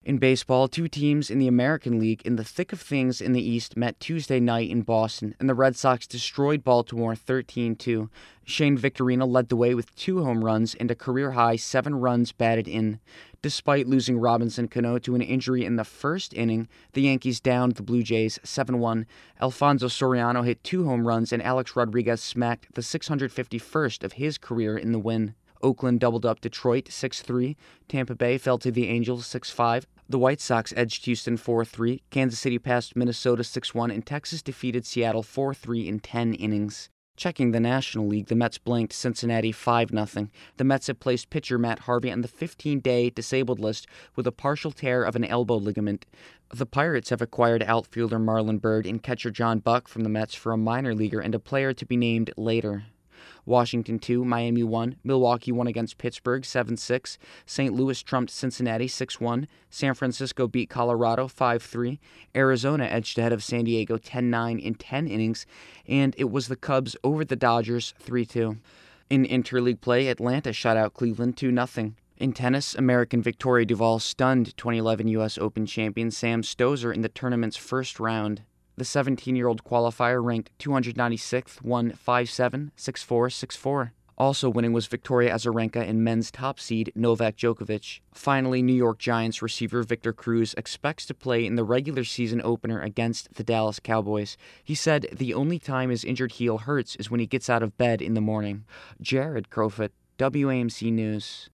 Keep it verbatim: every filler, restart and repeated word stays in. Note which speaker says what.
Speaker 1: In baseball, two teams in the American League in the thick of things in the East met Tuesday night in Boston, and the Red Sox destroyed Baltimore thirteen two. Shane Victorino led the way with two home runs and a career-high seven runs batted in. Despite losing Robinson Cano to an injury in the first inning, the Yankees downed the Blue Jays seven one. Alfonso Soriano hit two home runs, and Alex Rodriguez smacked the six hundred fifty-first of his career in the win. Oakland doubled up Detroit six three. Tampa Bay fell to the Angels six five. The White Sox edged Houston four three. Kansas City passed Minnesota six one, and Texas defeated Seattle four three in ten innings. Checking the National League, the Mets blanked Cincinnati five nothing. The Mets have placed pitcher Matt Harvey on the fifteen-day disabled list with a partial tear of an elbow ligament. The Pirates have acquired outfielder Marlon Byrd and catcher John Buck from the Mets for a minor leaguer and a player to be named later. Washington two, Miami one, Milwaukee won against Pittsburgh seven six, Saint Louis trumped Cincinnati six one, San Francisco beat Colorado five three, Arizona edged ahead of San Diego ten nine in ten innings, and it was the Cubs over the Dodgers three two. In interleague play, Atlanta shut out Cleveland two nothing. In tennis, American Victoria Duval stunned twenty eleven U S Open champion Sam Stosur in the tournament's first round. The seventeen-year-old qualifier ranked two hundred ninety-sixth, won five seven, six four, six four. Also winning was Victoria Azarenka and men's top seed Novak Djokovic. Finally, New York Giants receiver Victor Cruz expects to play in the regular season opener against the Dallas Cowboys. He said the only time his injured heel hurts is when he gets out of bed in the morning. Jared Crowfoot, W A M C News.